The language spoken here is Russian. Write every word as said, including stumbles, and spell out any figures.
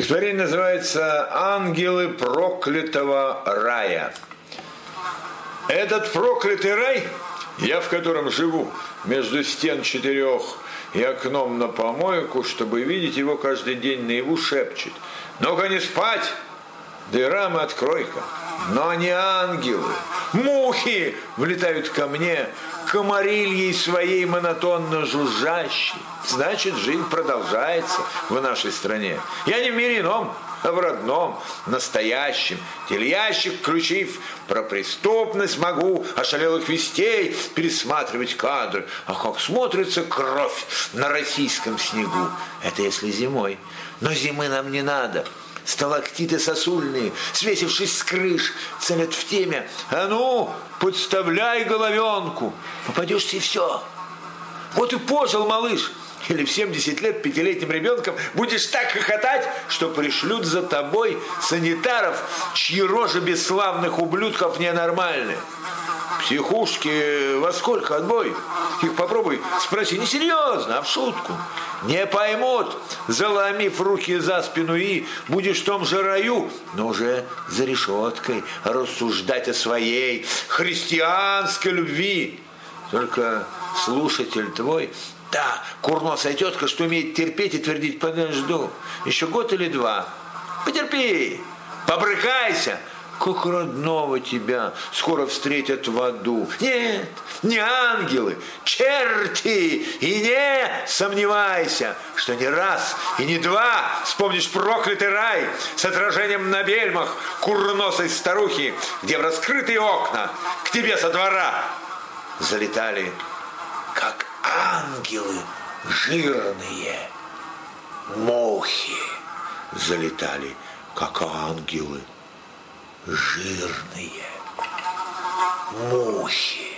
Стихотворение называется «Ангелы проклятого рая». Этот проклятый рай, я в котором живу, между стен четырех и окном на помойку, чтобы видеть его каждый день наяву, шепчет: «Ну-ка не спать, да и рамы открой-ка». Но не ангелы, мухи влетают ко мне, комарильей своей монотонно жужжащей. Значит, жизнь продолжается в нашей стране. Я не в мире ином, а в родном, настоящем. Телеящик включив, про преступность могу ошалелых вестей пересматривать кадры. А как смотрится кровь на российском снегу. Это если зимой. Но зимы нам не надо. Сталактиты сосульные, свесившись с крыш, целят в темя. А ну, подставляй головенку, попадешься и все. Вот и пожил малыш. Или в семьдесят лет пятилетним ребенком будешь так хохотать, что пришлют за тобой санитаров, чьи рожи бесславных ублюдков ненормальны. Психушки во сколько отбой? Их попробуй спроси, не серьезно, а в шутку. Не поймут, заломив руки за спину, и будешь в том же раю, но уже за решеткой рассуждать о своей христианской любви. Только слушатель твой, та курносая тетка, что умеет терпеть и твердить: подожду, еще год или два, потерпи, побрыкайся, как родного тебя скоро встретят в аду. Нет, не ангелы, черти, и не сомневайся, что не раз и не два вспомнишь проклятый рай с отражением на бельмах курносой старухи, где в раскрытые окна к тебе со двора залетали, как ангелы жирные, мухи залетали, как ангелы жирные мухи.